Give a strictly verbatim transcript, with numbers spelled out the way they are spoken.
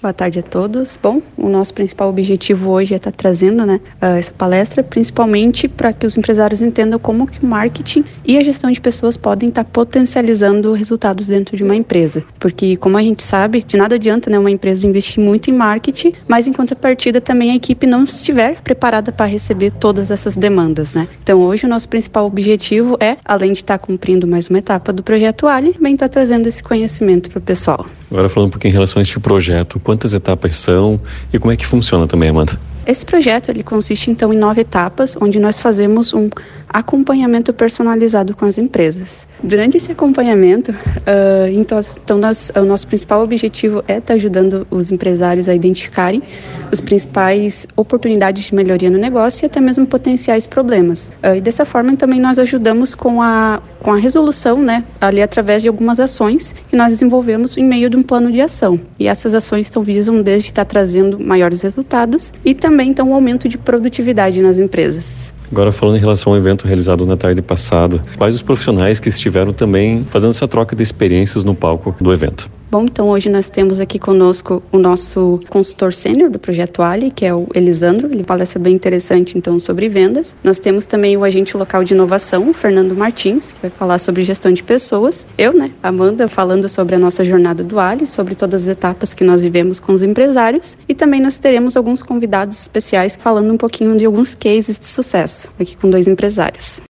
Boa tarde a todos. Bom, o nosso principal objetivo hoje é estar trazendo né, essa palestra, principalmente para que os empresários entendam como que o marketing e a gestão de pessoas podem estar potencializando resultados dentro de uma empresa. Porque, como a gente sabe, de nada adianta né, uma empresa investir muito em marketing, mas em contrapartida também a equipe não estiver preparada para receber todas essas demandas. Né? Então, hoje o nosso principal objetivo é, além de estar cumprindo mais uma etapa do Projeto Ali, também estar trazendo esse conhecimento para o pessoal. Agora falando um pouquinho em relação a este projeto, quantas etapas são e como é que funciona também, Amanda? Esse projeto ele consiste então em nove etapas, onde nós fazemos um acompanhamento personalizado com as empresas. Durante esse acompanhamento, uh, então, então nós, o nosso principal objetivo é estar ajudando os empresários a identificarem as principais oportunidades de melhoria no negócio e até mesmo potenciais problemas. Uh, e dessa forma também nós ajudamos com a, com a resolução, né, ali através de algumas ações que nós desenvolvemos em meio de um plano de ação. E essas ações então, visam desde estar trazendo maiores resultados e também então um aumento de produtividade nas empresas. Agora falando em relação ao evento realizado na tarde passada, quais os profissionais que estiveram também fazendo essa troca de experiências no palco do evento? Bom, então hoje nós temos aqui conosco o nosso consultor sênior do Projeto Ali, que é o Elisandro. Ele palestra bem interessante então sobre vendas. Nós temos também o agente local de inovação, o Fernando Martins, que vai falar sobre gestão de pessoas. Eu, né, Amanda, falando sobre a nossa jornada do Ali, sobre todas as etapas que nós vivemos com os empresários. E também nós teremos alguns convidados especiais falando um pouquinho de alguns cases de sucesso, aqui com dois empresários.